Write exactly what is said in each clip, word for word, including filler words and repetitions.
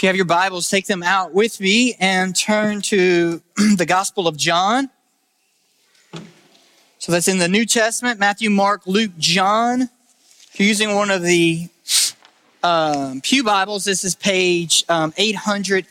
you have your Bibles, take them out with me and turn to the Gospel of John. So that's in the New Testament, Matthew, Mark, Luke, John. If you're using one of the um, Pew Bibles, this is page um, eight hundred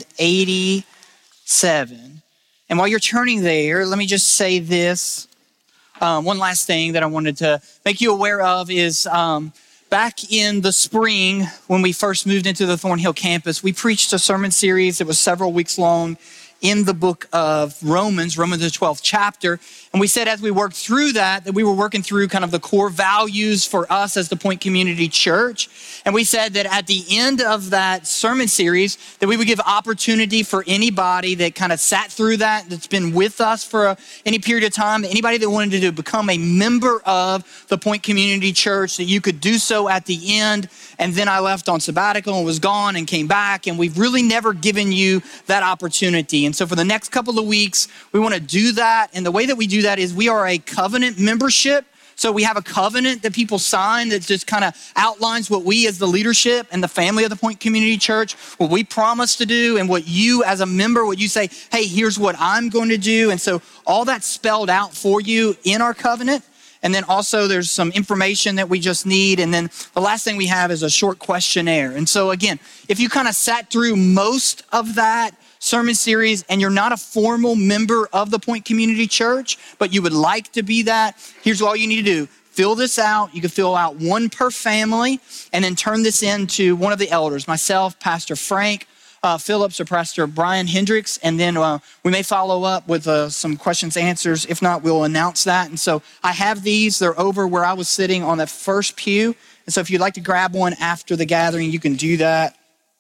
eighty-seven. And while you're turning there, let me just say this. Um, one last thing that I wanted to make you aware of is um, back in the spring, when we first moved into the Thornhill campus, we preached a sermon series that was several weeks long in the book of Romans, Romans the twelfth chapter. And we said as we worked through that, that we were working through kind of the core values for us as the Point Community Church. And we said that at the end of that sermon series, that we would give opportunity for anybody that kind of sat through that, that's been with us for a, any period of time, anybody that wanted to become a member of the Point Community Church, that you could do so at the end. And then I left on sabbatical and was gone and came back. And we've really never given you that opportunity. And so for the next couple of weeks, we want to do that. And the way that we do that is we are a covenant membership. So we have a covenant that people sign that just kind of outlines what we as the leadership and the family of the Point Community Church, what we promise to do, and what you as a member, what you say, hey, here's what I'm going to do. And so all that's spelled out for you in our covenant. And then also there's some information that we just need. And then the last thing we have is a short questionnaire. And so again, if you kind of sat through most of that sermon series and you're not a formal member of the Point Community Church, but you would like to be that, here's all you need to do. Fill this out. You can fill out one per family and then turn this in to one of the elders, myself, Pastor Frank uh, Phillips, or Pastor Brian Hendricks. And then uh, we may follow up with uh, some questions, answers. If not, we'll announce that. And so I have these. They're over where I was sitting on that first pew. And so if you'd like to grab one after the gathering, you can do that.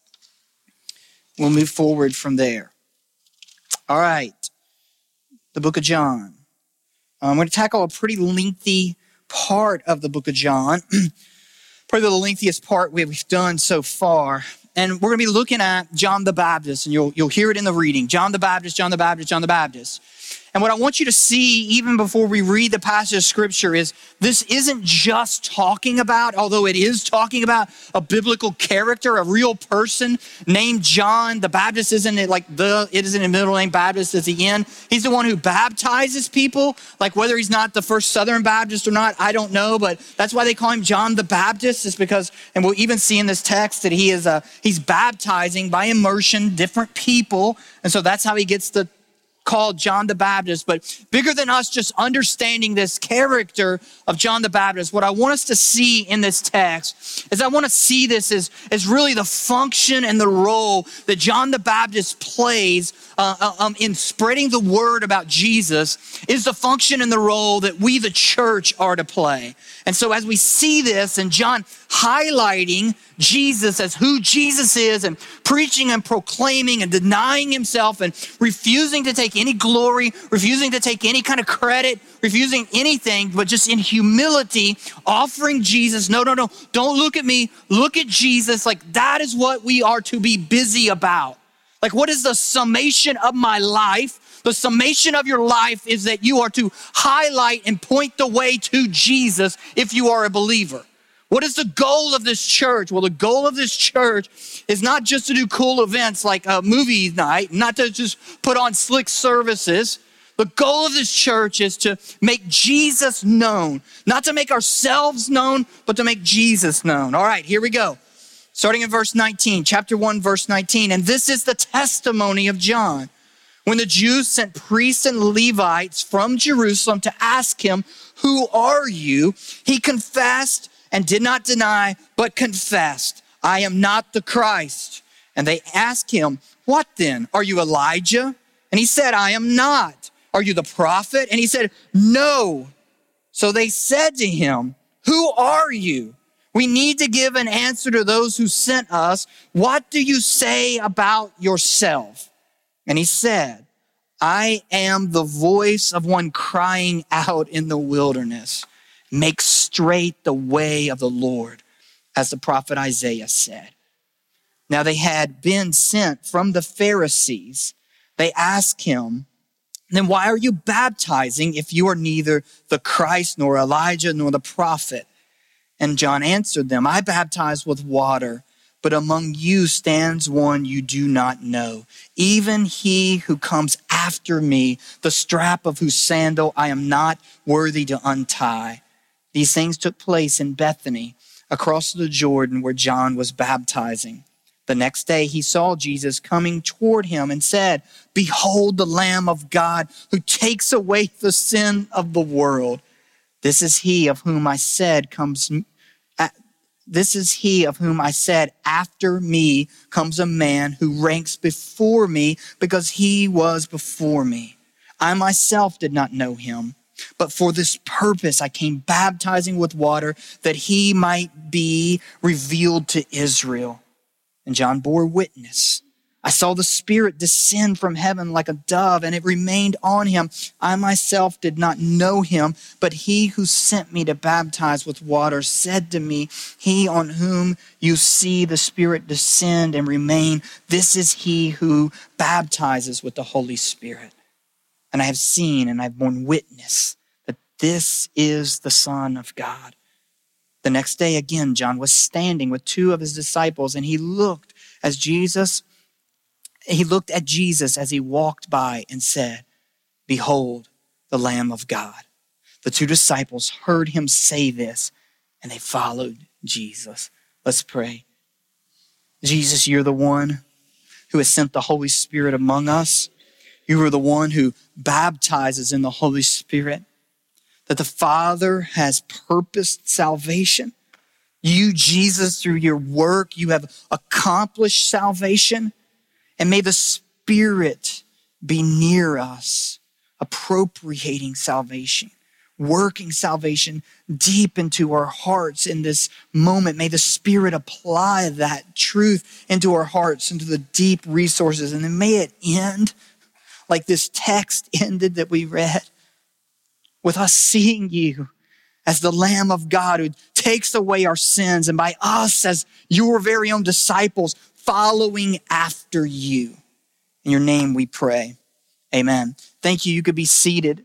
We'll move forward from there. All right. The book of John. I'm going to tackle a pretty lengthy part of the book of John. Probably the lengthiest part we've done so far. And we're going to be looking at John the Baptist, and you'll, you'll hear it in the reading. John the Baptist, John the Baptist, John the Baptist. And what I want you to see, even before we read the passage of scripture, is this isn't just talking about, although it is talking about a biblical character, a real person named John. The Baptist isn't it like the, it isn't a middle name, Baptist is the end. He's the one who baptizes people. Like whether he's not the first Southern Baptist or not, I don't know, but that's why they call him John the Baptist, is because, and we'll even see in this text that he is a, he's baptizing by immersion different people. And so that's how he gets the called John the Baptist. But bigger than us just understanding this character of John the Baptist, what I want us to see in this text is I want to see this as, as really the function and the role that John the Baptist plays uh, um, in spreading the word about Jesus, is the function and the role that we, the church, are to play. And so as we see this, and John highlighting Jesus as who Jesus is, and preaching and proclaiming and denying himself and refusing to take any glory, refusing to take any kind of credit, refusing anything, but just in humility, offering Jesus. No, no, no, don't look at me. Look at Jesus. Like that is what we are to be busy about. Like what is the summation of my life? The summation of your life is that you are to highlight and point the way to Jesus if you are a believer. What is the goal of this church? Well, the goal of this church is not just to do cool events like a movie night, not to just put on slick services. The goal of this church is to make Jesus known, not to make ourselves known, but to make Jesus known. All right, here we go. Starting in verse nineteen, chapter one, verse nineteen. And this is the testimony of John. When the Jews sent priests and Levites from Jerusalem to ask him, who are you? He confessed and did not deny, but confessed, I am not the Christ. And they asked him, what then? Are you Elijah? And he said, I am not. Are you the prophet? And he said, no. So they said to him, who are you? We need to give an answer to those who sent us. What do you say about yourself? And he said, I am the voice of one crying out in the wilderness. Make straight the way of the Lord, as the prophet Isaiah said. Now they had been sent from the Pharisees. They asked him, then why are you baptizing if you are neither the Christ nor Elijah nor the prophet? And John answered them, I baptize with water, but among you stands one you do not know, even he who comes after me, the strap of whose sandal I am not worthy to untie." These things took place in Bethany, across the Jordan where John was baptizing. The next day he saw Jesus coming toward him and said, "Behold the Lamb of God who takes away the sin of the world. This is he of whom I said comes This is he of whom I said, after me comes a man who ranks before me because he was before me. I myself did not know him, but for this purpose I came baptizing with water that he might be revealed to Israel." And John bore witness. "I saw the Spirit descend from heaven like a dove, and it remained on him. I myself did not know him, but he who sent me to baptize with water said to me, 'He on whom you see the Spirit descend and remain, this is he who baptizes with the Holy Spirit.' And I have seen and I have borne witness that this is the Son of God." The next day again, John was standing with two of his disciples, and he looked as Jesus He looked at Jesus as he walked by and said, "Behold, the Lamb of God." The two disciples heard him say this, and they followed Jesus. Let's pray. Jesus, you're the one who has sent the Holy Spirit among us. You are the one who baptizes in the Holy Spirit, that the Father has purposed salvation. You, Jesus, through your work, you have accomplished salvation. And may the Spirit be near us, appropriating salvation, working salvation deep into our hearts in this moment. May the Spirit apply that truth into our hearts, into the deep resources. And then may it end like this text ended that we read, with us seeing you as the Lamb of God who takes away our sins, and by us as your very own disciples, following after you. In your name we pray. Amen. Thank you. You could be seated.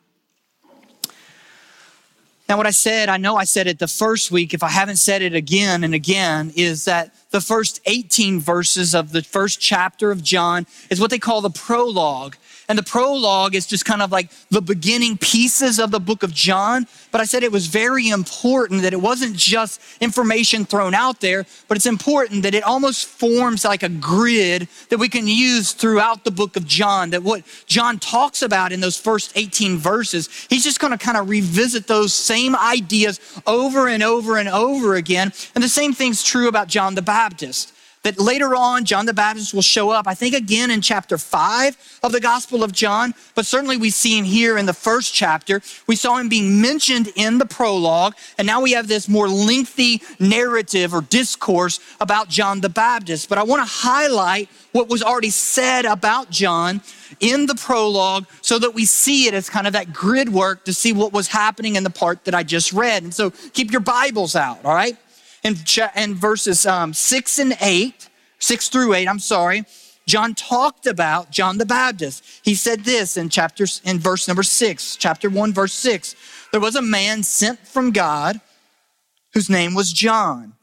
Now, what I said, I know I said it the first week, if I haven't said it again and again, is that the first eighteen verses of the first chapter of John is what they call the prologue. And the prologue is just kind of like the beginning pieces of the book of John. But I said it was very important that it wasn't just information thrown out there, but it's important that it almost forms like a grid that we can use throughout the book of John. That what John talks about in those first eighteen verses, he's just going to kind of revisit those same ideas over and over and over again. And the same thing's true about John the Baptist. That later on, John the Baptist will show up, I think again in chapter five of the Gospel of John, but certainly we see him here in the first chapter. We saw him being mentioned in the prologue, and now we have this more lengthy narrative or discourse about John the Baptist. But I want to highlight what was already said about John in the prologue so that we see it as kind of that grid work to see what was happening in the part that I just read. And so keep your Bibles out, all right? In, in verses um, six and eight, six through eight, I'm sorry, John talked about John the Baptist. He said this in chapter, in verse number six, chapter one, verse six. There was a man sent from God whose name was John.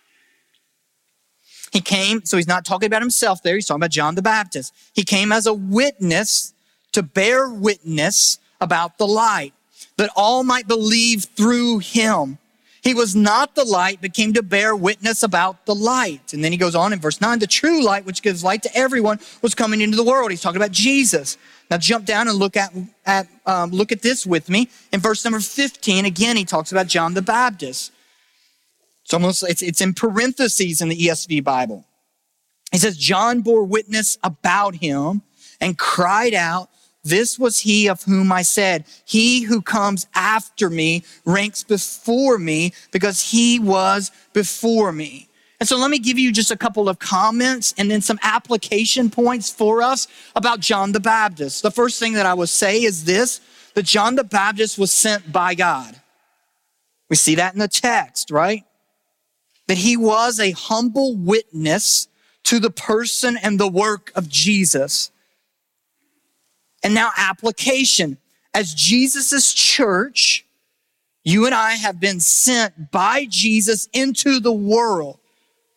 He came, so he's not talking about himself there. He's talking about John the Baptist. He came as a witness to bear witness about the light, that all might believe through him. He was not the light, but came to bear witness about the light. And then he goes on in verse nine, the true light, which gives light to everyone, was coming into the world. He's talking about Jesus. Now jump down and look at, at um, look at this with me. In verse number fifteen, again, he talks about John the Baptist. It's almost, it's, it's in parentheses in the E S V Bible. He says, John bore witness about him and cried out, this was he of whom I said, he who comes after me ranks before me because he was before me. And so let me give you just a couple of comments and then some application points for us about John the Baptist. The first thing that I will say is this, that John the Baptist was sent by God. We see that in the text, right? That he was a humble witness to the person and the work of Jesus. And now application. As Jesus's church, you and I have been sent by Jesus into the world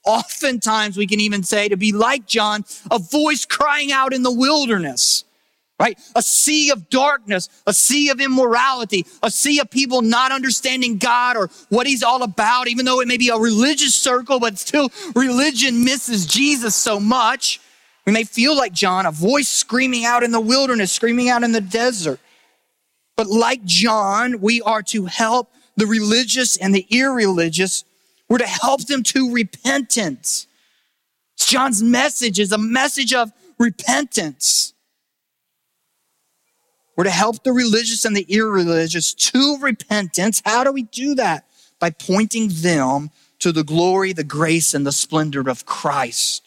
Oftentimes we can even say, to be like John, a voice crying out in the wilderness, right? A sea of darkness, a sea of immorality, a sea of people not understanding God or what he's all about, even though it may be a religious circle, but still religion misses Jesus so much. We may feel like John, a voice screaming out in the wilderness, screaming out in the desert. But like John, we are to help the religious and the irreligious. We're to help them to repentance. John's message is a message of repentance. We're to help the religious and the irreligious to repentance. How do we do that? By pointing them to the glory, the grace, and the splendor of Christ.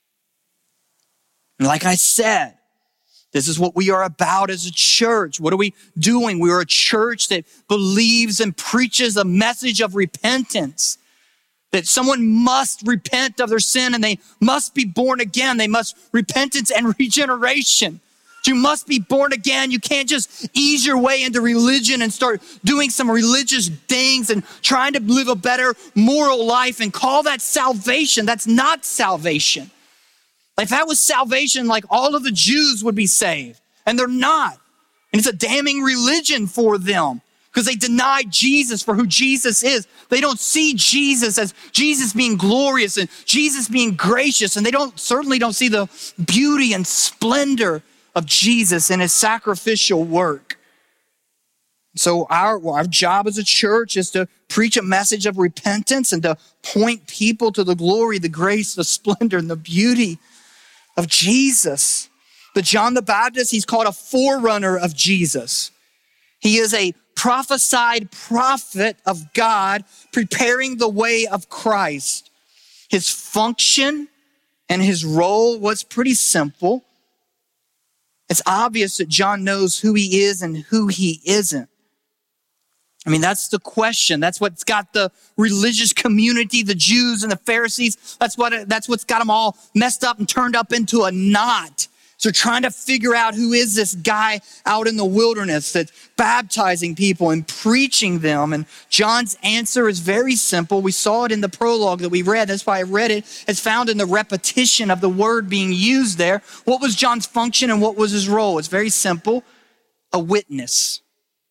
And like I said, this is what we are about as a church. What are we doing? We are a church that believes and preaches a message of repentance. That someone must repent of their sin and they must be born again. They must repentance and regeneration. You must be born again. You can't just ease your way into religion and start doing some religious things and trying to live a better moral life and call that salvation. That's not salvation. If that was salvation, like all of the Jews would be saved, and they're not. And it's a damning religion for them because they deny Jesus for who Jesus is. They don't see Jesus as Jesus being glorious and Jesus being gracious, and they don't certainly don't see the beauty and splendor of Jesus and his sacrificial work. So our, our job as a church is to preach a message of repentance and to point people to the glory, the grace, the splendor, and the beauty of Jesus. But John the Baptist, he's called a forerunner of Jesus. He is a prophesied prophet of God preparing the way of Christ. His function and his role was pretty simple. It's obvious that John knows who he is and who he isn't. I mean, that's the question. That's what's got the religious community, the Jews and the Pharisees. That's what, that's what's got them all messed up and turned up into a knot. So they're trying to figure out who is this guy out in the wilderness that's baptizing people and preaching them. And John's answer is very simple. We saw it in the prologue that we read. That's why I read it. It's found in the repetition of the word being used there. What was John's function and what was his role? It's very simple. A witness.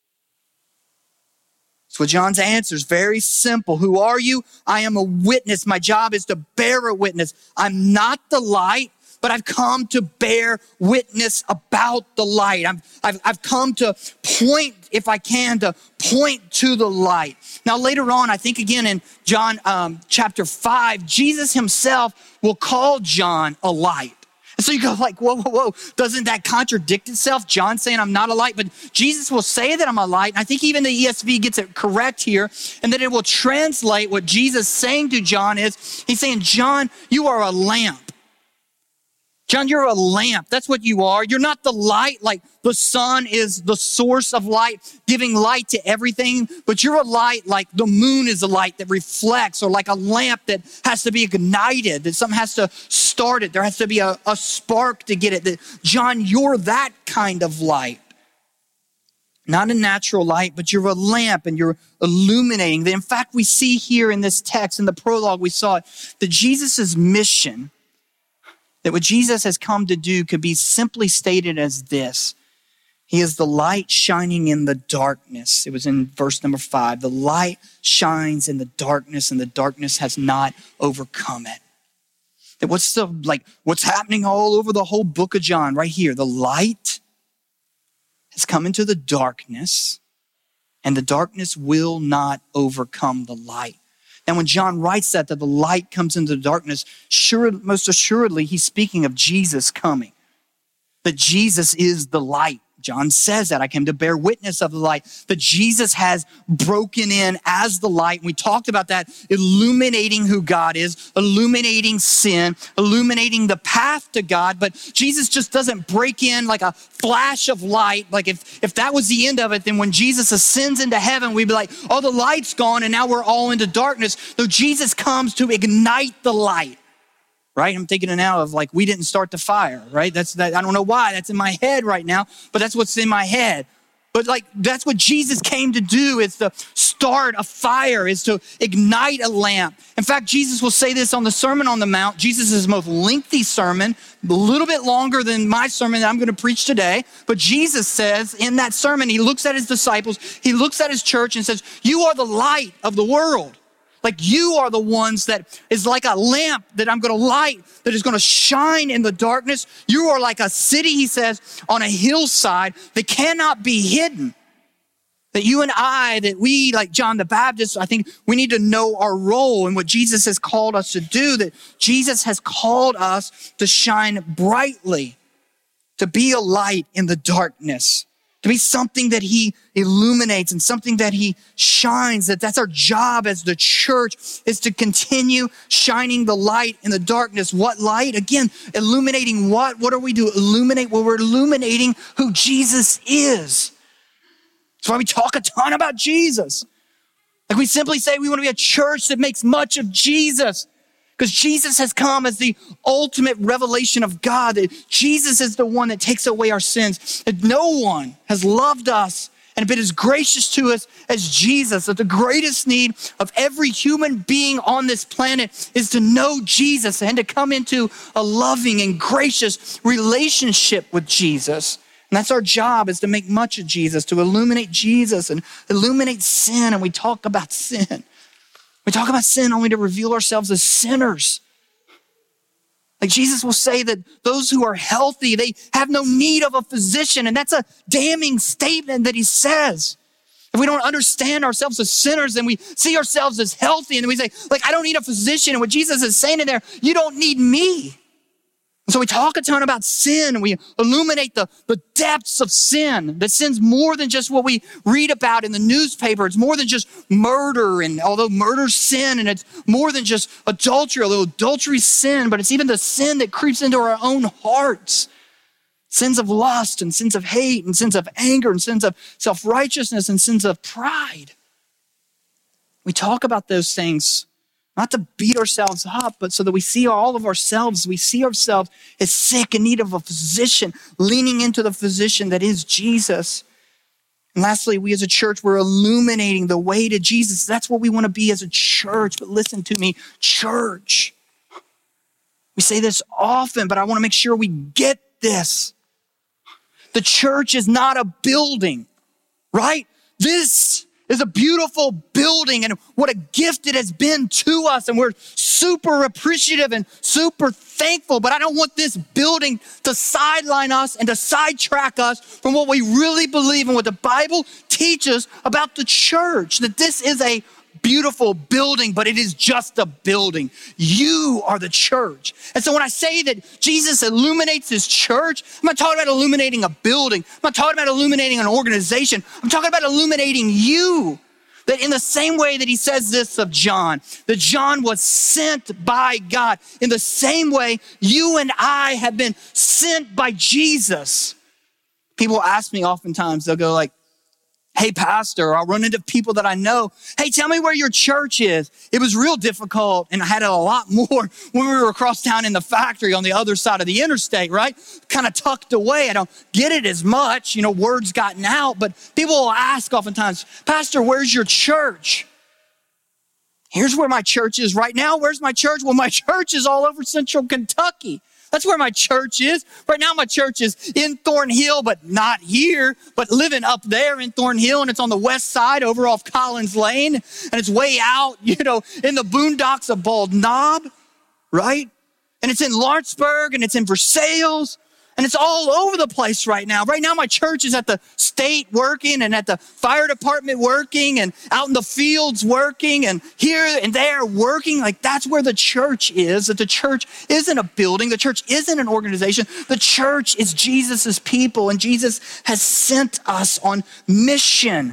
So John's answer is very simple. Who are you? I am a witness. My job is to bear a witness. I'm not the light, but I've come to bear witness about the light. I'm, I've, I've come to point, if I can, to point to the light. Now later on, I think again in John um, chapter five, Jesus himself will call John a light. And so you go like, whoa, whoa, whoa. Doesn't that contradict itself? John saying I'm not a light, but Jesus will say that I'm a light. And I think even the E S V gets it correct here, and that it will translate what Jesus saying to John is, he's saying, John, you are a lamp. John, you're a lamp. That's what you are. You're not the light, like the sun is the source of light, giving light to everything, but you're a light like the moon is a light that reflects, or like a lamp that has to be ignited, that something has to start it. There has to be a, a spark to get it. That, John, you're that kind of light. Not a natural light, but you're a lamp and you're illuminating. In fact, we see here in this text, in the prologue, we saw it, that Jesus' mission, that what Jesus has come to do could be simply stated as this. He is the light shining in the darkness. It was in verse number five. The light shines in the darkness and the darkness has not overcome it. That what's the, like, what's happening all over the whole book of John right here? The light has come into the darkness and the darkness will not overcome the light. And when John writes that, that the light comes into the darkness, sure, most assuredly, he's speaking of Jesus coming. That Jesus is the light. John says that. I came to bear witness of the light. That Jesus has broken in as the light. And we talked about that, illuminating who God is, illuminating sin, illuminating the path to God. But Jesus just doesn't break in like a flash of light. Like if, if that was the end of it, then when Jesus ascends into heaven, we'd be like, oh, the light's gone and now we're all into darkness. No, Jesus comes to ignite the light. Right? I'm thinking now of like, we didn't start the fire, right? That's that. I don't know why that's in my head right now, but that's what's in my head. But like, that's what Jesus came to do, is to start a fire, is to ignite a lamp. In fact, Jesus will say this on the Sermon on the Mount. Jesus' most lengthy sermon, a little bit longer than my sermon that I'm going to preach today. But Jesus says in that sermon, he looks at his disciples, he looks at his church and says, you are the light of the world. Like, you are the ones that is like a lamp that I'm going to light, that is going to shine in the darkness. You are like a city, he says, on a hillside that cannot be hidden. That you and I, that we, like John the Baptist, I think we need to know our role and what Jesus has called us to do, that Jesus has called us to shine brightly, to be a light in the darkness, to be something that he illuminates and something that he shines. That that's our job as the church, is to continue shining the light in the darkness. What light? Again, illuminating what? What are we doing? Illuminate, well, we're illuminating who Jesus is. That's why we talk a ton about Jesus. Like, we simply say we want to be a church that makes much of Jesus, because Jesus has come as the ultimate revelation of God, that Jesus is the one that takes away our sins, that no one has loved us and been as gracious to us as Jesus, that the greatest need of every human being on this planet is to know Jesus and to come into a loving and gracious relationship with Jesus. And that's our job, is to make much of Jesus, to illuminate Jesus and illuminate sin. And we talk about sin. We talk about sin only to reveal ourselves as sinners. Like, Jesus will say that those who are healthy, they have no need of a physician. And that's a damning statement that he says. If we don't understand ourselves as sinners, then we see ourselves as healthy. And then we say, like, I don't need a physician. And what Jesus is saying in there, you don't need me. And so we talk a ton about sin, and we illuminate the, the depths of sin. That sin's more than just what we read about in the newspaper. It's more than just murder, and although murder's sin, and it's more than just adultery, although adultery's sin, but it's even the sin that creeps into our own hearts. Sins of lust, and sins of hate, and sins of anger, and sins of self-righteousness, and sins of pride. We talk about those things not to beat ourselves up, but so that we see all of ourselves, we see ourselves as sick, in need of a physician, leaning into the physician that is Jesus. And lastly, we as a church, we're illuminating the way to Jesus. That's what we want to be as a church. But listen to me, church. We say this often, but I want to make sure we get this. The church is not a building, right? This is a beautiful building, and what a gift it has been to us. And we're super appreciative and super thankful, but I don't want this building to sideline us and to sidetrack us from what we really believe and what the Bible teaches about the church, that this is a beautiful building, but it is just a building. You are the church. And so when I say that Jesus illuminates his church, I'm not talking about illuminating a building. I'm not talking about illuminating an organization. I'm talking about illuminating you. That in the same way that he says this of John, that John was sent by God, in the same way you and I have been sent by Jesus. People ask me oftentimes, they'll go like, hey, pastor, I'll run into people that I know. Hey, tell me where your church is. It was real difficult, and I had it a lot more when we were across town in the factory on the other side of the interstate, right? Kind of tucked away. I don't get it as much. You know, word's gotten out, but people will ask oftentimes, pastor, where's your church? Here's where my church is right now. Where's my church? Well, my church is all over central Kentucky. That's where my church is. Right now, my church is in Thornhill, but not here, but living up there in Thornhill. And it's on the west side over off Collins Lane. And it's way out, you know, in the boondocks of Bald Knob, right? And it's in Lawrenceburg, and it's in Versailles. And it's all over the place right now. Right now, my church is at the state working, and at the fire department working, and out in the fields working, and here and there working. Like, that's where the church is. That the church isn't a building. The church isn't an organization. The church is Jesus's people, and Jesus has sent us on mission.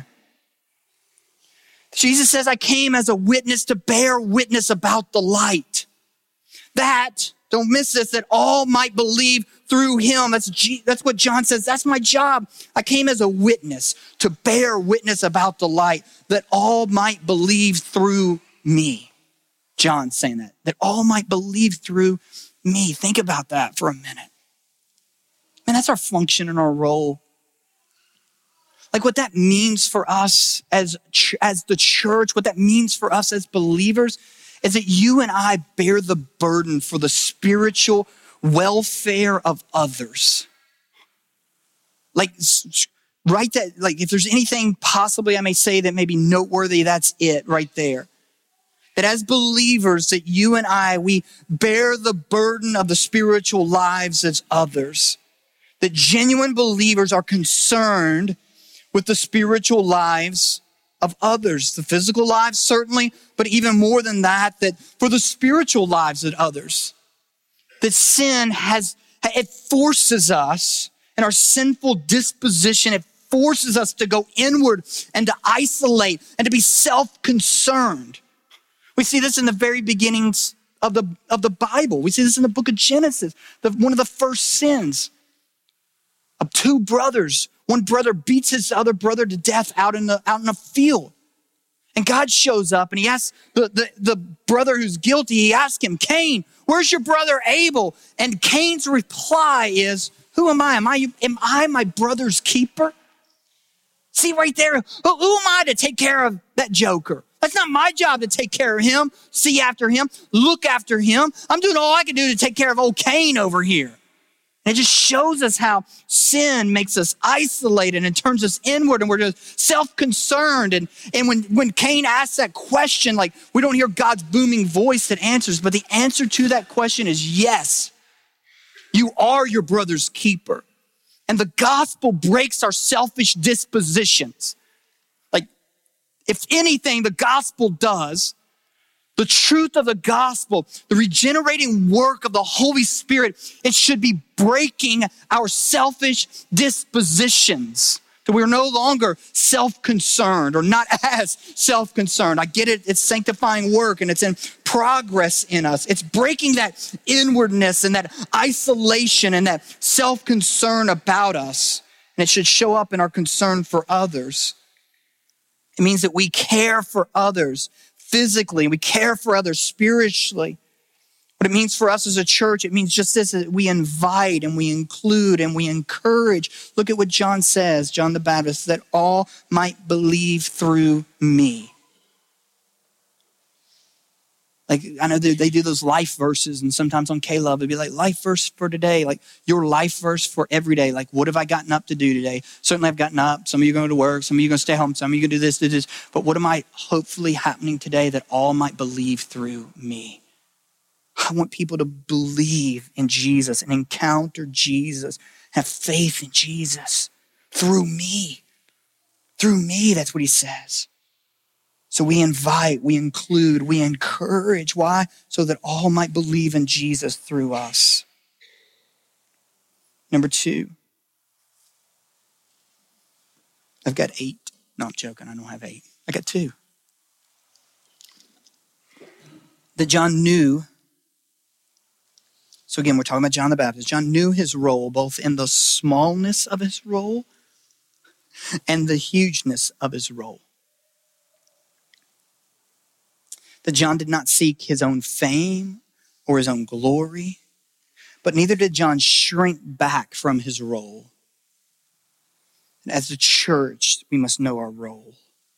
Jesus says, I came as a witness to bear witness about the light. That, don't miss this, that all might believe through him. That's, G, that's what John says. That's my job. I came as a witness to bear witness about the light, that all might believe through me. John's saying that, that all might believe through me. Think about that for a minute. Man, that's our function and our role. Like what that means for us as, as the church, what that means for us as believers is that you and I bear the burden for the spiritual welfare of others. Like, right that, like if there's anything possibly I may say that may be noteworthy, that's it right there. That as believers, that you and I, we bear the burden of the spiritual lives as others. That genuine believers are concerned with the spiritual lives of others. The physical lives, certainly, but even more than that, that for the spiritual lives of others. That sin has, it forces us, and our sinful disposition, it forces us to go inward and to isolate and to be self-concerned. We see this in the very beginnings of the, of the Bible. We see this in the book of Genesis, the, one of the first sins of two brothers. One brother beats his other brother to death out in the, out in a field. And God shows up and he asks the, the, the brother who's guilty, he asks him, Cain, where's your brother Abel? And Cain's reply is, who am I? Am I, am I my brother's keeper? See right there, who, who am I to take care of that joker? That's not my job to take care of him, see after him, look after him. I'm doing all I can do to take care of old Cain over here. And it just shows us how sin makes us isolated and turns us inward, and we're just self-concerned. And, and when, when Cain asks that question, like we don't hear God's booming voice that answers, but the answer to that question is yes. You are your brother's keeper. And the gospel breaks our selfish dispositions. Like, if anything, the gospel does, the truth of the gospel, the regenerating work of the Holy Spirit, it should be breaking our selfish dispositions. That we're no longer self-concerned or not as self-concerned. I get it, it's sanctifying work and it's in progress in us. It's breaking that inwardness and that isolation and that self-concern about us. And it should show up in our concern for others. It means that we care for others physically, we care for others spiritually. What it means for us as a church, it means just this, that we invite and we include and we encourage. Look at what John says, John the Baptist, that all might believe through me. Like, I know they, they do those life verses, and sometimes on K-Love, it'd be like, life verse for today, like your life verse for every day. Like, what have I gotten up to do today? Certainly I've gotten up. Some of you are going to work. Some of you are going to stay home. Some of you are going to do this, do this. But what am I hopefully happening today that all might believe through me? I want people to believe in Jesus and encounter Jesus, have faith in Jesus through me. Through me, that's what he says. So we invite, we include, we encourage. Why? So that all might believe in Jesus through us. Number two. I've got eight. No, I'm joking. I don't have eight. I got two. That John knew. So again, we're talking about John the Baptist. John knew his role, both in the smallness of his role and the hugeness of his role. That John did not seek his own fame or his own glory, but neither did John shrink back from his role. And as a church, we must know our role.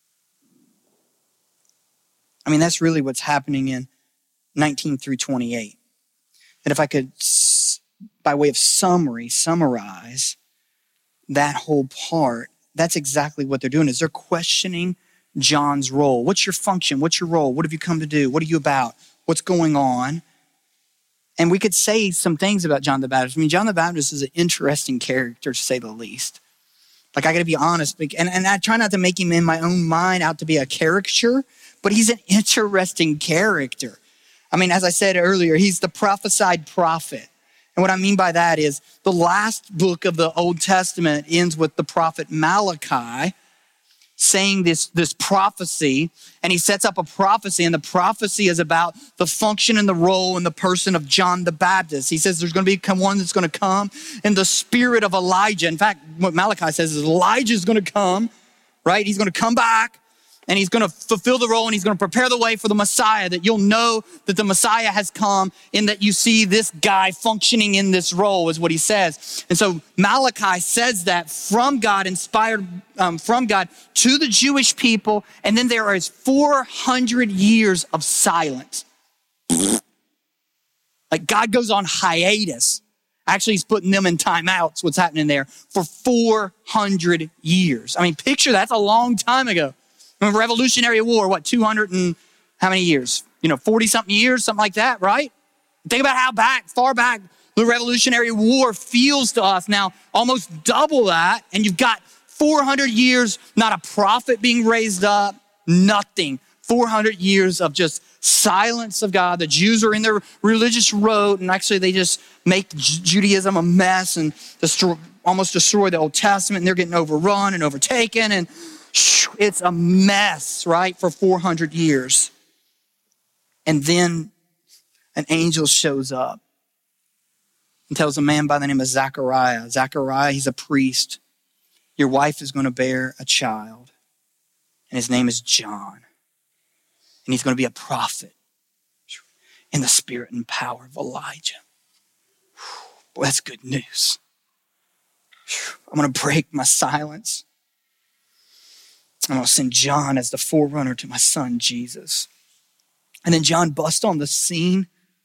I mean, that's really what's happening in nineteen through twenty-eight. And if I could, by way of summary, summarize that whole part, that's exactly what they're doing, is they're questioning John's role. What's your function? What's your role? What have you come to do? What are you about? What's going on? And we could say some things about John the Baptist. I mean, John the Baptist is an interesting character, to say the least. Like, I got to be honest, and, and I try not to make him in my own mind out to be a caricature, but he's an interesting character. I mean, as I said earlier, he's the prophesied prophet. And what I mean by that is the last book of the Old Testament ends with the prophet Malachi saying this, this prophecy, and he sets up a prophecy, and the prophecy is about the function and the role and the person of John the Baptist. He says there's going to be one that's going to come in the spirit of Elijah. In fact, what Malachi says is Elijah is going to come, right? He's going to come back, and he's going to fulfill the role, and he's going to prepare the way for the Messiah, that you'll know that the Messiah has come and that you see this guy functioning in this role is what he says. And so Malachi says that from God, inspired um, from God to the Jewish people. And then there is four hundred years of silence. Like God goes on hiatus. Actually, he's putting them in timeouts, what's happening there, for four hundred years. I mean, picture that's a long time ago. Remember Revolutionary War, what, two hundred and how many years? You know, forty something years, something like that, right? Think about how back, far back the Revolutionary War feels to us now, almost double that. And you've got four hundred years, not a prophet being raised up, nothing. four hundred years of just silence of God. The Jews are in their religious road, and actually they just make Judaism a mess and destroy, almost destroy the Old Testament, and they're getting overrun and overtaken, and it's a mess, right, for four hundred years. And then an angel shows up and tells a man by the name of Zechariah. Zechariah, he's a priest. Your wife is going to bear a child, and his name is John. And he's going to be a prophet in the spirit and power of Elijah. Boy, that's good news. I'm going to break my silence. I'm going to send John as the forerunner to my son, Jesus. And then John busts on the scene.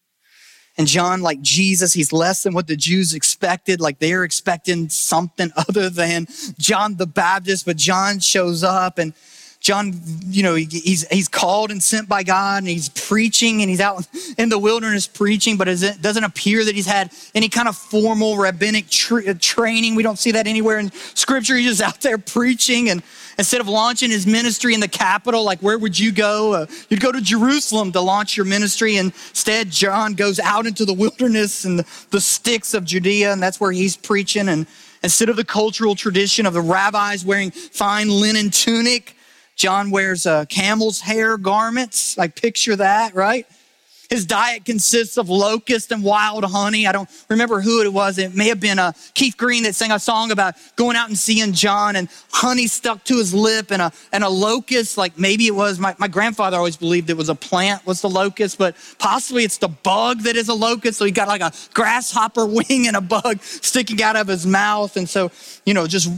And John, like Jesus, he's less than what the Jews expected. Like they're expecting something other than John the Baptist. But John shows up, and John, you know, he's he's called and sent by God, and he's preaching, and he's out in the wilderness preaching, but it doesn't appear that he's had any kind of formal rabbinic tra- training. We don't see that anywhere in Scripture. He's just out there preaching, and instead of launching his ministry in the capital, like where would you go? Uh, you'd go to Jerusalem to launch your ministry. Instead, John goes out into the wilderness and the, the sticks of Judea, and that's where he's preaching. And instead of the cultural tradition of the rabbis wearing fine linen tunic, John wears uh, camel's hair garments. Like picture that, right? His diet consists of locust and wild honey. I don't remember who it was. It may have been uh, Keith Green that sang a song about going out and seeing John, and honey stuck to his lip, and a and a locust, like maybe it was, my, my grandfather always believed it was a plant was the locust, but possibly it's the bug that is a locust. So he got like a grasshopper wing and a bug sticking out of his mouth. And so, you know, just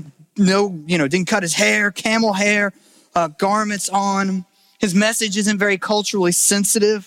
no, you know, didn't cut his hair, camel hair, uh, garments on. His message isn't very culturally sensitive.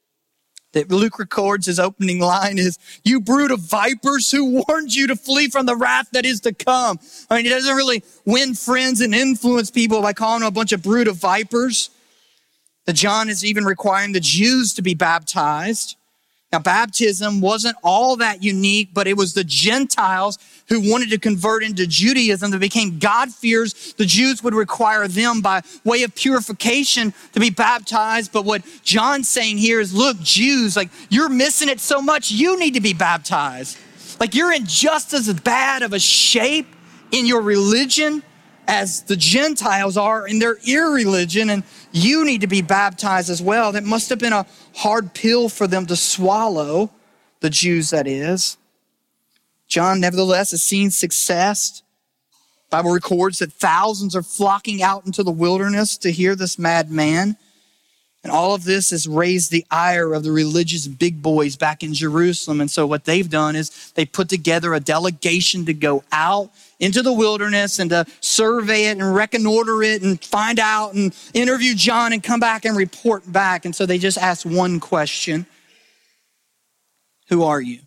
That Luke records his opening line is, "You brood of vipers, who warned you to flee from the wrath that is to come?" I mean, he doesn't really win friends and influence people by calling them a bunch of brood of vipers. That John is even requiring the Jews to be baptized. Now, baptism wasn't all that unique, but it was the Gentiles who wanted to convert into Judaism that became God-fearers. The Jews would require them by way of purification to be baptized. But what John's saying here is, look, Jews, like you're missing it so much, you need to be baptized. Like you're in just as bad of a shape in your religion as the Gentiles are in their irreligion, and you need to be baptized as well. That must have been a hard pill for them to swallow, the Jews that is. John, nevertheless, has seen success. The Bible records that thousands are flocking out into the wilderness to hear this madman. And all of this has raised the ire of the religious big boys back in Jerusalem. And so what they've done is they put together a delegation to go out into the wilderness and to survey it and reconnoiter it and find out and interview John and come back and report back. And so they just asked one question: who are you?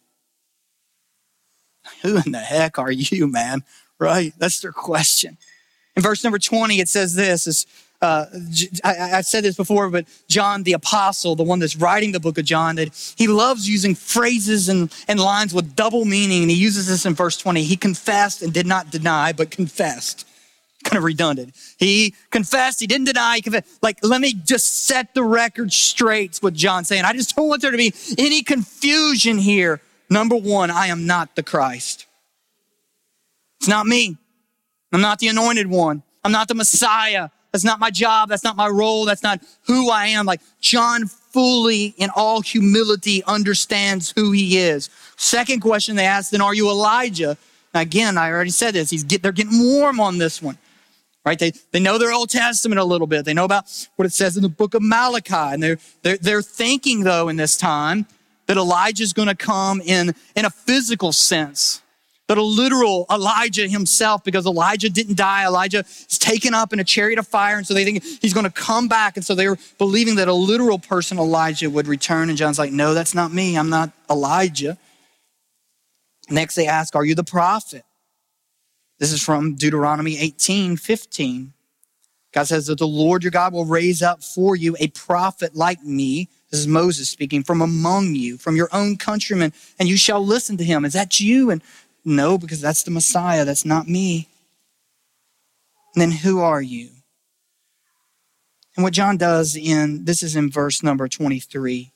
Who in the heck are you, man? Right? That's their question. In verse number twenty, it says this, is, uh, I, I've said this before, but John the apostle, the one that's writing the book of John, that he loves using phrases and, and lines with double meaning. And he uses this in verse twenty. He confessed and did not deny, but confessed. Kind of redundant. He confessed, he didn't deny, he confessed. Like, let me just set the record straight with John saying, I just don't want there to be any confusion here. Number one, I am not the Christ. It's not me. I'm not the anointed one. I'm not the Messiah. That's not my job. That's not my role. That's not who I am. Like John fully, in all humility, understands who he is. Second question they asked, then are you Elijah? Now again, I already said this. He's get, they're getting warm on this one. right? They, they know their Old Testament a little bit. They know about what it says in the book of Malachi. And they're, they're, they're thinking, though, in this time that Elijah's going to come in, in a physical sense, that a literal Elijah himself, because Elijah didn't die. Elijah is taken up in a chariot of fire. And so they think he's going to come back. And so they were believing that a literal person, Elijah, would return. And John's like, no, that's not me. I'm not Elijah. Next, they ask, are you the prophet? This is from Deuteronomy eighteen fifteen. God says that the Lord your God will raise up for you a prophet like me. This is Moses speaking, from among you, from your own countrymen, and you shall listen to him. Is that you? And no, because that's the Messiah. That's not me. And then who are you? And what John does in, this is in verse number twenty-three.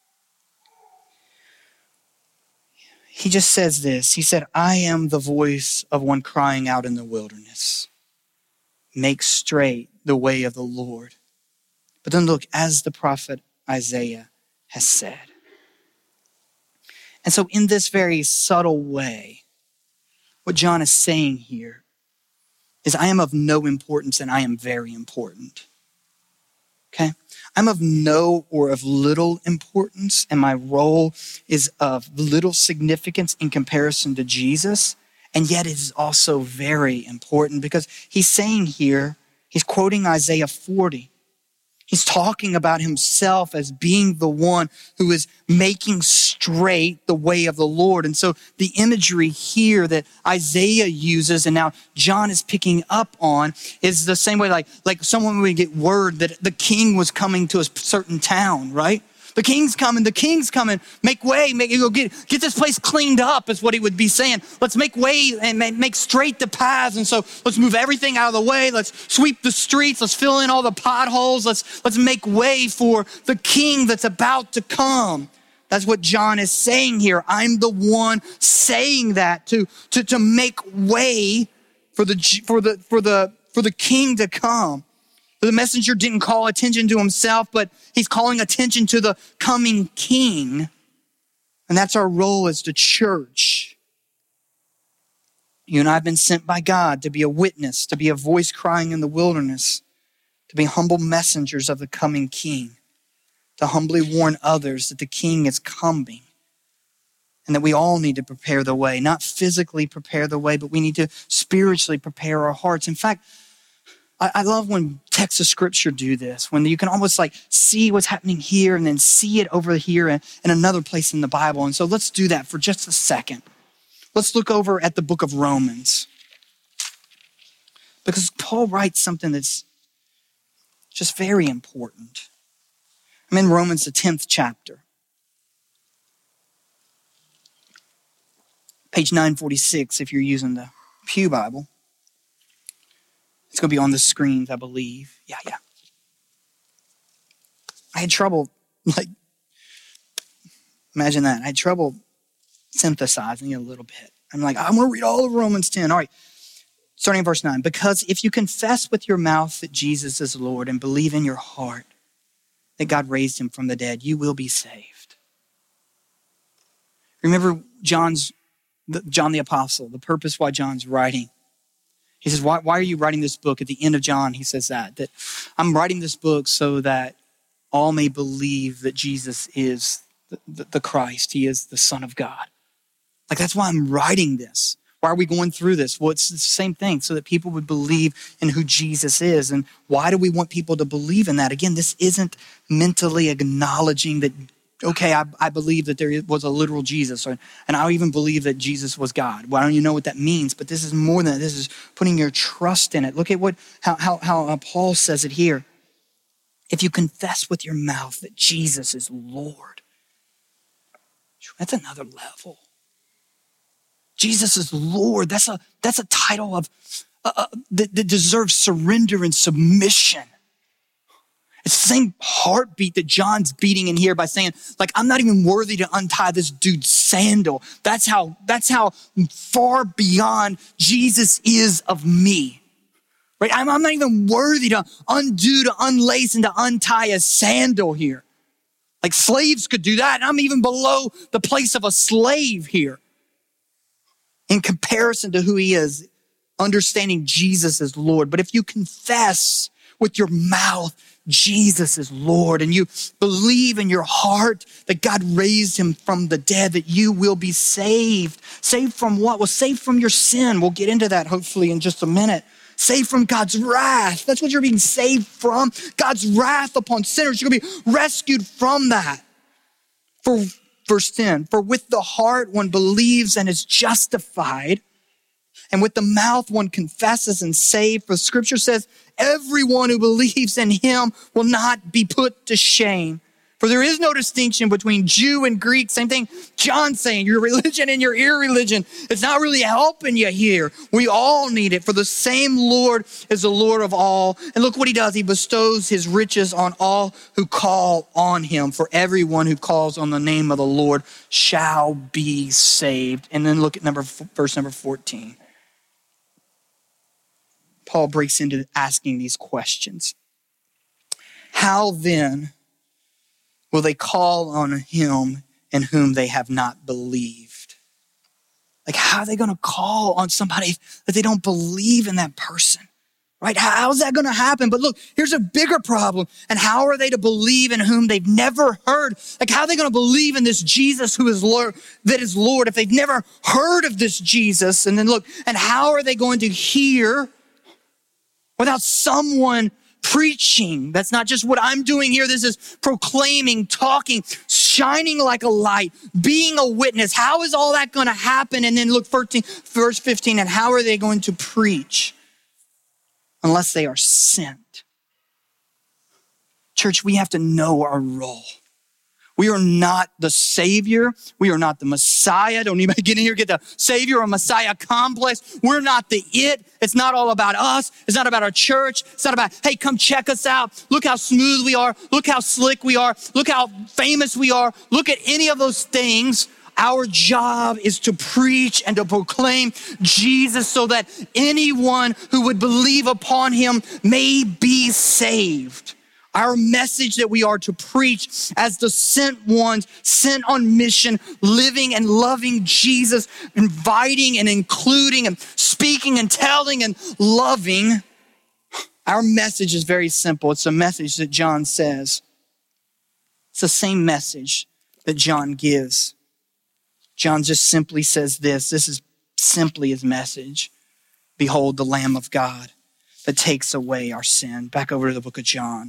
He just says this. He said, I am the voice of one crying out in the wilderness. Make straight the way of the Lord. But then look, as the prophet Isaiah has said. And so in this very subtle way, what John is saying here is I am of no importance and I am very important. Okay? I'm of no or of little importance, and my role is of little significance in comparison to Jesus. And yet it is also very important because he's saying here, he's quoting Isaiah forty. He's talking about himself as being the one who is making straight the way of the Lord. And so the imagery here that Isaiah uses and now John is picking up on is the same way like, like someone would get word that the king was coming to a certain town, right? The king's coming, the king's coming. Make way, make you go get, get this place cleaned up is what he would be saying. Let's make way and make straight the paths. And so let's move everything out of the way. Let's sweep the streets. Let's fill in all the potholes. Let's, let's make way for the king that's about to come. That's what John is saying here. I'm the one saying that to, to, to make way for the, for the, for the, for the king to come. The messenger didn't call attention to himself, but he's calling attention to the coming king. And that's our role as the church. You and I have been sent by God to be a witness, to be a voice crying in the wilderness, to be humble messengers of the coming king, to humbly warn others that the king is coming and that we all need to prepare the way, not physically prepare the way, but we need to spiritually prepare our hearts. In fact, I love when texts of scripture do this, when you can almost like see what's happening here and then see it over here in, in another place in the Bible. And so let's do that for just a second. Let's look over at the book of Romans. Because Paul writes something that's just very important. I'm in Romans, the tenth chapter. Page nine forty-six, if you're using the Pew Bible. It's going to be on the screens, I believe. Yeah, yeah. I had trouble, like, imagine that. I had trouble synthesizing it a little bit. I'm like, I'm going to read all of Romans ten. All right, starting in verse nine. Because if you confess with your mouth that Jesus is Lord and believe in your heart that God raised him from the dead, you will be saved. Remember John's, John the Apostle, the purpose why John's writing. He says, why, why are you writing this book? At the end of John, he says that, that I'm writing this book so that all may believe that Jesus is the, the, the Christ. He is the Son of God. Like, that's why I'm writing this. Why are we going through this? Well, it's the same thing, so that people would believe in who Jesus is. And why do we want people to believe in that? Again, this isn't mentally acknowledging that, okay, I, I believe that there was a literal Jesus, or, and I even believe that Jesus was God. Well, I don't even know what that means, but this is more than that. This is putting your trust in it. Look at what how, how, how uh, Paul says it here. If you confess with your mouth that Jesus is Lord, that's another level. Jesus is Lord. That's a, that's a title of uh, uh, that, that deserves surrender and submission. It's the same heartbeat that John's beating in here by saying, like, I'm not even worthy to untie this dude's sandal. That's how, that's how far beyond Jesus is of me, right? I'm, I'm not even worthy to undo, to unlace, and to untie a sandal here. Like, slaves could do that, and I'm even below the place of a slave here in comparison to who he is understanding Jesus as Lord. But if you confess with your mouth, Jesus is Lord, and you believe in your heart that God raised him from the dead, that you will be saved. Saved from what? Well, saved from your sin. We'll get into that hopefully in just a minute. Saved from God's wrath. That's what you're being saved from. God's wrath upon sinners. You're going to be rescued from that. For verse ten, for with the heart one believes and is justified, and with the mouth one confesses and saved. For scripture says, everyone who believes in him will not be put to shame. For there is no distinction between Jew and Greek. Same thing John's saying, your religion and your irreligion. It's not really helping you here. We all need it. For the same Lord is the Lord of all. And look what he does. He bestows his riches on all who call on him. For everyone who calls on the name of the Lord shall be saved. And then look at number verse number fourteen. Paul breaks into asking these questions. How then will they call on him in whom they have not believed? Like, how are they going to call on somebody that they don't believe in that person? Right? How's that going to happen? But look, here's a bigger problem. And how are they to believe in whom they've never heard? Like, how are they going to believe in this Jesus who is Lord, that is Lord, if they've never heard of this Jesus? And then look, and how are they going to hear without someone preaching? That's not just what I'm doing here. This is proclaiming, talking, shining like a light, being a witness. How is all that going to happen? And then look, thirteen, verse fifteen, and how are they going to preach unless they are sent? Church, we have to know our role. We are not the Savior. We are not the Messiah. Don't anybody get in here, get the Savior or Messiah complex. We're not the it. It's not all about us. It's not about our church. It's not about, hey, come check us out. Look how smooth we are. Look how slick we are. Look how famous we are. Look at any of those things. Our job is to preach and to proclaim Jesus so that anyone who would believe upon him may be saved. Our message that we are to preach as the sent ones, sent on mission, living and loving Jesus, inviting and including and speaking and telling and loving. Our message is very simple. It's a message that John says. It's the same message that John gives. John just simply says this. This is simply his message. Behold, the Lamb of God that takes away our sin. Back over to the book of John.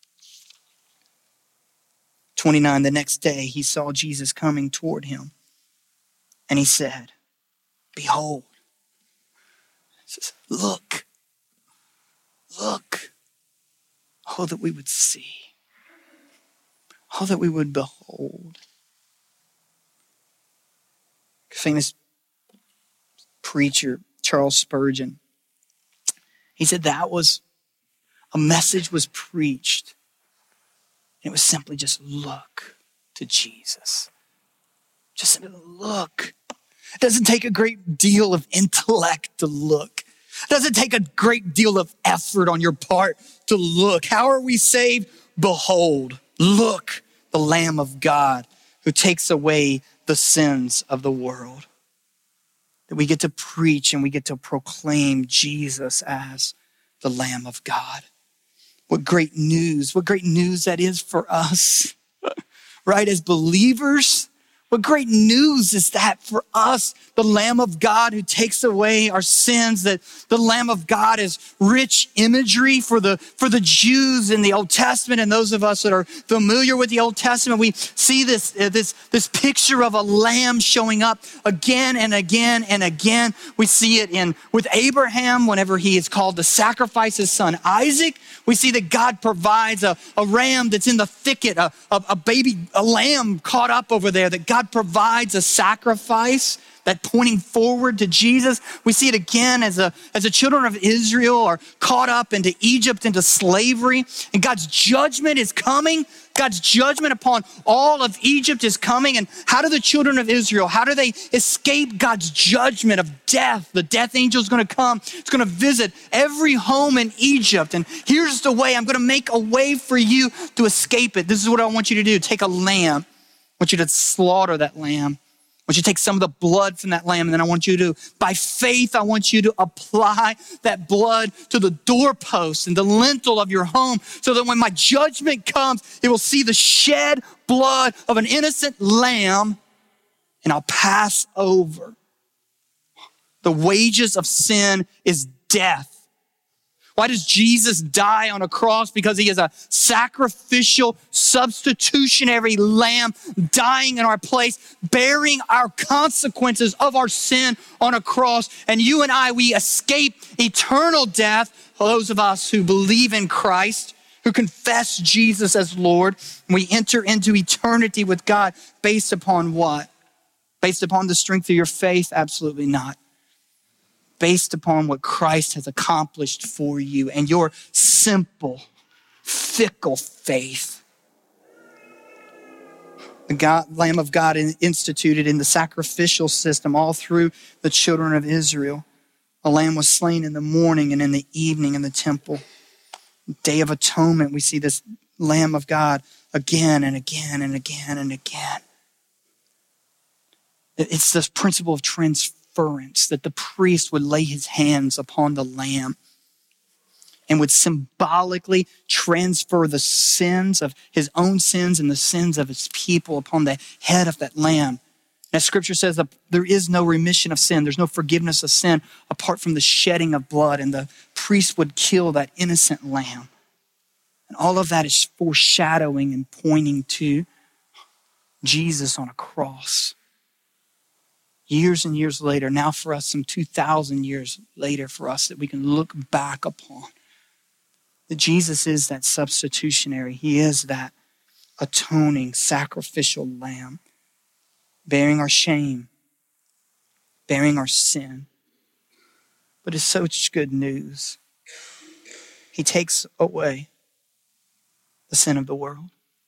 twenty-nine, the next day he saw Jesus coming toward him. And he said, behold. He says, look, look. Oh, that we would see. Oh, that we would behold. Famous preacher, Charles Spurgeon. He said that was, a message was preached. It was simply just look to Jesus. Just look. It doesn't take a great deal of intellect to look. It doesn't take a great deal of effort on your part to look. How are we saved? Behold, look, the Lamb of God who takes away the sins of the world. That we get to preach and we get to proclaim Jesus as the Lamb of God. What great news, what great news that is for us, right? As believers, what great news is that for us, the Lamb of God who takes away our sins, that the Lamb of God is rich imagery for the, for the Jews in the Old Testament and those of us that are familiar with the Old Testament. We see this, uh, this, this picture of a lamb showing up again and again and again. We see it in with Abraham whenever he is called to sacrifice his son Isaac. We see that God provides a, a ram that's in the thicket, a, a, a baby, a lamb caught up over there, that God provides a sacrifice that pointing forward to Jesus. We see it again as a, as the children of Israel are caught up into Egypt, into slavery, and God's judgment is coming. God's judgment upon all of Egypt is coming. And how do the children of Israel, how do they escape God's judgment of death? The death angel is going to come. It's going to visit every home in Egypt. And here's the way. I'm going to make a way for you to escape it. This is what I want you to do. Take a lamb. I want you to slaughter that lamb. I want you to take some of the blood from that lamb, and then I want you to, by faith, I want you to apply that blood to the doorpost and the lintel of your home so that when my judgment comes, it will see the shed blood of an innocent lamb, and I'll pass over. The wages of sin is death. Why does Jesus die on a cross? Because he is a sacrificial, substitutionary lamb dying in our place, bearing our consequences of our sin on a cross. And you and I, we escape eternal death. Those of us who believe in Christ, who confess Jesus as Lord, we enter into eternity with God based upon what? Based upon the strength of your faith? Absolutely not. Based upon what Christ has accomplished for you and your simple, fickle faith. The God, Lamb of God instituted in the sacrificial system all through the children of Israel. A lamb was slain in the morning and in the evening in the temple. Day of Atonement, we see this Lamb of God again and again and again and again. It's this principle of transformation. That the priest would lay his hands upon the lamb and would symbolically transfer the sins of his own sins and the sins of his people upon the head of that lamb. As scripture says, that there is no remission of sin. There's no forgiveness of sin apart from the shedding of blood, and the priest would kill that innocent lamb. And all of that is foreshadowing and pointing to Jesus on a cross. Years and years later, now for us, some two thousand years later for us, that we can look back upon. That Jesus is that substitutionary. He is that atoning, sacrificial lamb, bearing our shame, bearing our sin. But it's such good news. He takes away the sin of the world.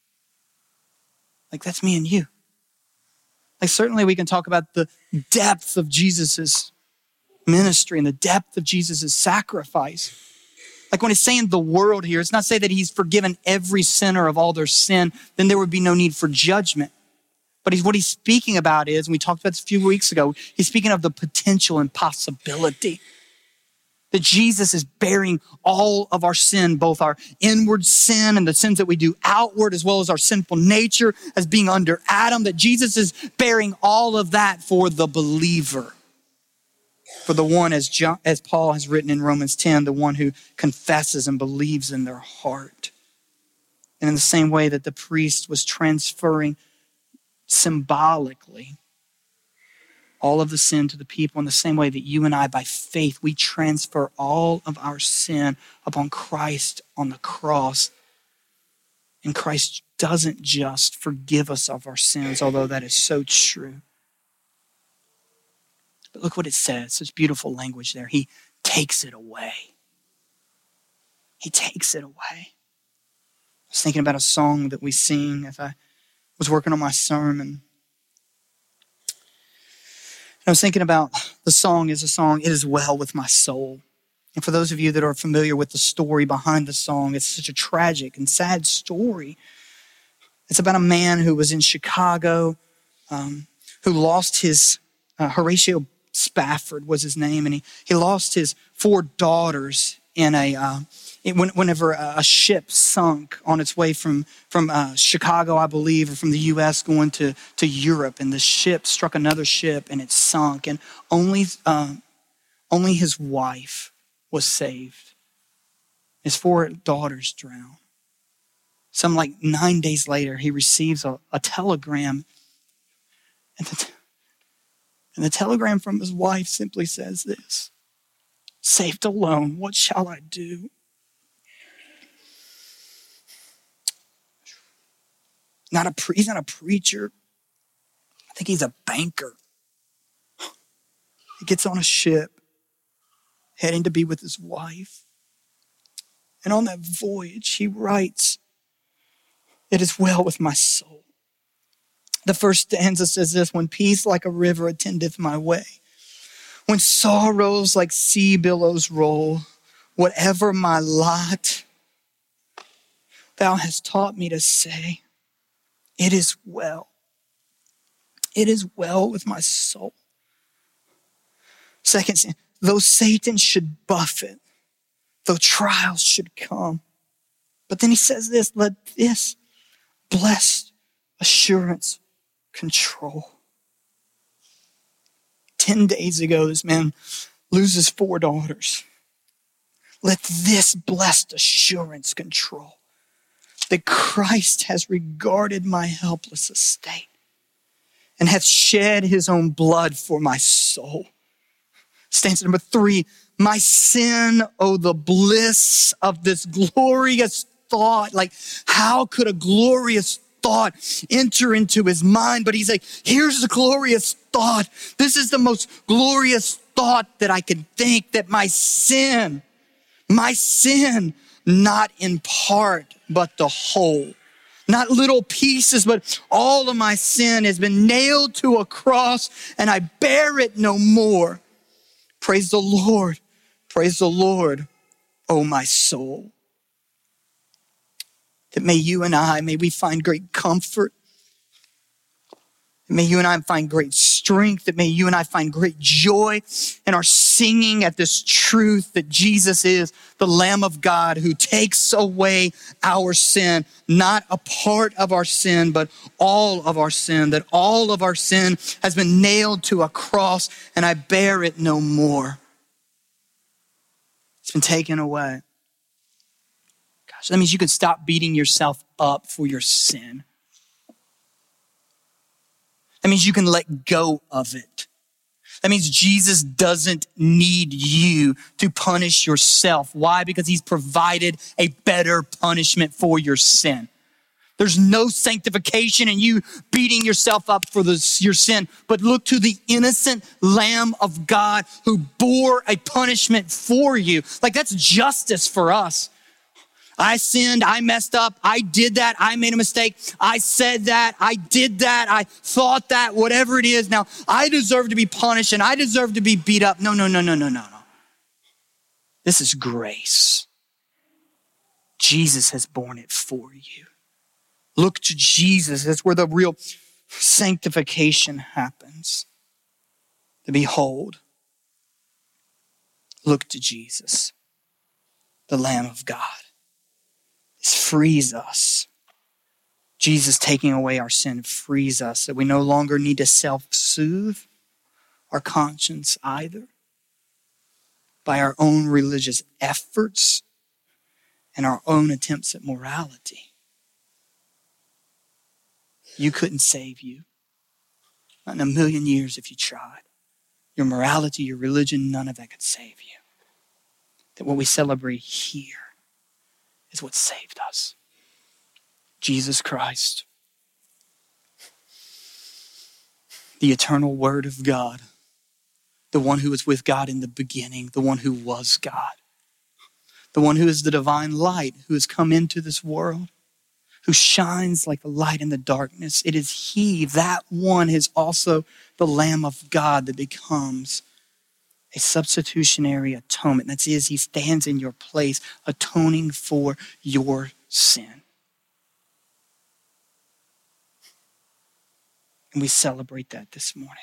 Like, that's me and you. Like, certainly we can talk about the depth of Jesus's ministry and the depth of Jesus's sacrifice. Like, when it's saying the world here, it's not saying that he's forgiven every sinner of all their sin, then there would be no need for judgment. But he's, what he's speaking about is, and we talked about this a few weeks ago, he's speaking of the potential and possibility. That Jesus is bearing all of our sin, both our inward sin and the sins that we do outward, as well as our sinful nature as being under Adam, that Jesus is bearing all of that for the believer. For the one, as, John, as Paul has written in Romans ten, the one who confesses and believes in their heart. And in the same way that the priest was transferring symbolically all of the sin to the people, in the same way that you and I, by faith, we transfer all of our sin upon Christ on the cross. And Christ doesn't just forgive us of our sins, although that is so true. But look what it says, such beautiful language there. He takes it away. He takes it away. I was thinking about a song that we sing if I was working on my sermon. I was thinking about the song is a song, It Is Well With My Soul. And for those of you that are familiar with the story behind the song, it's such a tragic and sad story. It's about a man who was in Chicago, um, who lost his, uh, Horatio Spafford was his name, and he, he lost his four daughters in a, uh, When, whenever a ship sunk on its way from, from uh, Chicago, I believe, or from the U S going to, to Europe, and the ship struck another ship and it sunk, and only, uh, only his wife was saved. His four daughters drowned. Some like nine days later, he receives a, a telegram, and the, and the telegram from his wife simply says this: "Saved alone, what shall I do?" Not a pre- he's not a preacher. I think he's a banker. He gets on a ship, heading to be with his wife. And on that voyage, he writes, "It is well with my soul." The first stanza says this: "When peace like a river attendeth my way, when sorrows like sea billows roll, whatever my lot, thou hast taught me to say, it is well. it is well with my soul. Second sin, though Satan should buffet, though trials should come. But then he says this, let this blessed assurance control. Ten days ago, this man loses four daughters. Let this blessed assurance control that Christ has regarded my helpless estate and hath shed his own blood for my soul. Stanza number three, my sin, oh, the bliss of this glorious thought. Like, how could a glorious thought enter into his mind? But he's like, here's the glorious thought. This is the most glorious thought that I can think, that my sin, my sin, not in part, but the whole. Not little pieces, but all of my sin has been nailed to a cross and I bear it no more. Praise the Lord. Praise the Lord, oh my soul. That may you and I, may we find great comfort. May you and I find great strength. That may you and I find great joy in our singing at this truth that Jesus is the Lamb of God who takes away our sin, not a part of our sin, but all of our sin, that all of our sin has been nailed to a cross and I bear it no more. It's been taken away. Gosh, that means you can stop beating yourself up for your sin. That means you can let go of it. That means Jesus doesn't need you to punish yourself. Why? Because he's provided a better punishment for your sin. There's no sanctification in you beating yourself up for this, your sin, but look to the innocent Lamb of God who bore a punishment for you. Like, that's justice for us. I sinned, I messed up, I did that, I made a mistake, I said that, I did that, I thought that, whatever it is. Now, I deserve to be punished and I deserve to be beat up. No, no, no, no, no, no, no. This is grace. Jesus has borne it for you. Look to Jesus. That's where the real sanctification happens. To behold, look to Jesus, the Lamb of God. This frees us. Jesus taking away our sin frees us, that we no longer need to self-soothe our conscience either by our own religious efforts and our own attempts at morality. You couldn't save you. Not in a million years if you tried. Your morality, your religion, none of that could save you. That what we celebrate here is what saved us. Jesus Christ, the eternal Word of God, the one who was with God in the beginning, the one who was God, the one who is the divine light, who has come into this world, who shines like the light in the darkness. It is he, that one is also the Lamb of God that becomes a substitutionary atonement. That is, he stands in your place, atoning for your sin. And we celebrate that this morning.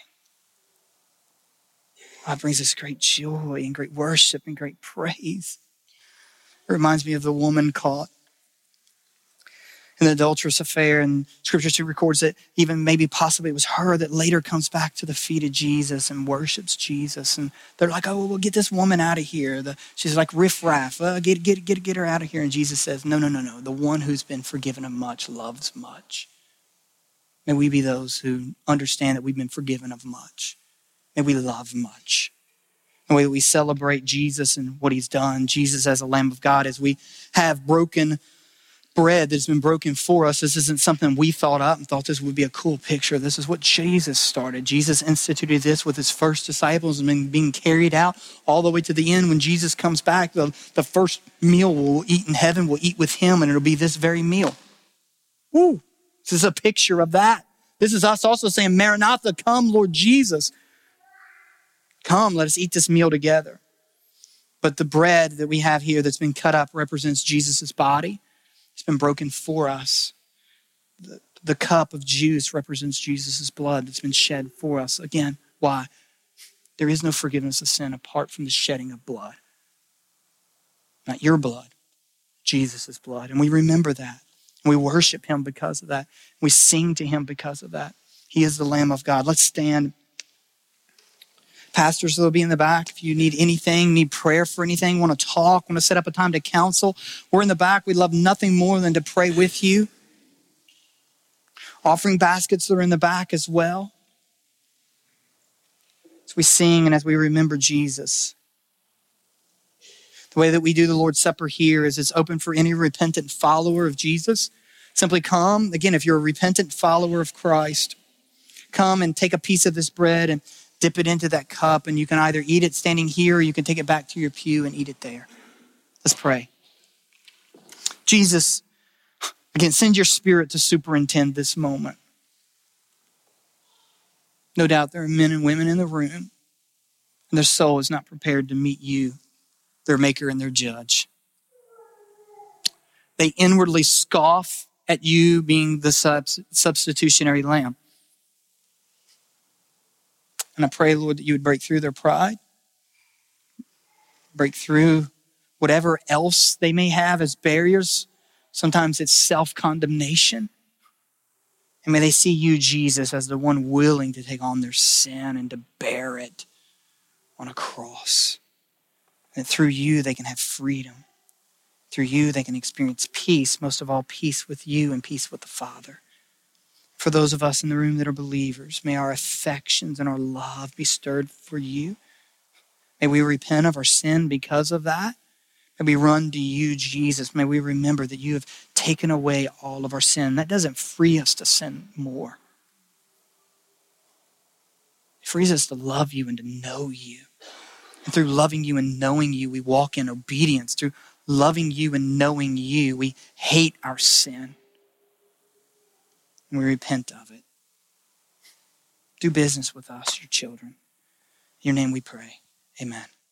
God brings us great joy and great worship and great praise. It reminds me of the woman caught in the adulterous affair, and scripture too records that even maybe possibly it was her that later comes back to the feet of Jesus and worships Jesus. And they're like, oh, well, we'll get this woman out of here. The, she's like riffraff, uh, get, get, get, get her out of here. And Jesus says, no, no, no, no. The one who's been forgiven of much loves much. May we be those who understand that we've been forgiven of much. May we love much. The way that we celebrate Jesus and what he's done, Jesus as a Lamb of God, as we have broken bread that's been broken for us. This isn't something we thought up and thought this would be a cool picture. This is what Jesus started. Jesus instituted this with his first disciples and been being carried out all the way to the end. When Jesus comes back, the, the first meal we'll eat in heaven, we'll eat with him, and it'll be this very meal. Woo! This is a picture of that. This is us also saying, Maranatha, come, Lord Jesus. Come, let us eat this meal together. But the bread that we have here that's been cut up represents Jesus' body. It's been broken for us. The The cup of juice represents Jesus' blood that's been shed for us. Again, why? There is no forgiveness of sin apart from the shedding of blood. Not your blood, Jesus' blood. And we remember that. And we worship him because of that. We sing to him because of that. He is the Lamb of God. Let's stand. Pastors will be in the back. If you need anything, need prayer for anything, want to talk, want to set up a time to counsel, we're in the back. We'd love nothing more than to pray with you. Offering baskets are in the back as well. As we sing and as we remember Jesus. The way that we do the Lord's Supper here is it's open for any repentant follower of Jesus. Simply come. Again, if you're a repentant follower of Christ, come and take a piece of this bread and dip it into that cup, and you can either eat it standing here or you can take it back to your pew and eat it there. Let's pray. Jesus, again, send your Spirit to superintend this moment. No doubt there are men and women in the room, and their soul is not prepared to meet you, their maker and their judge. They inwardly scoff at you being the substitutionary lamb. And I pray, Lord, that you would break through their pride, break through whatever else they may have as barriers. Sometimes it's self-condemnation. And may they see you, Jesus, as the one willing to take on their sin and to bear it on a cross. And through you, they can have freedom. Through you, they can experience peace, most of all, peace with you and peace with the Father. For those of us in the room that are believers, may our affections and our love be stirred for you. May we repent of our sin because of that. May we run to you, Jesus. May we remember that you have taken away all of our sin. That doesn't free us to sin more. It frees us to love you and to know you. And through loving you and knowing you, we walk in obedience. Through loving you and knowing you, we hate our sin. And we repent of it. Do business with us, your children. In your name we pray. Amen.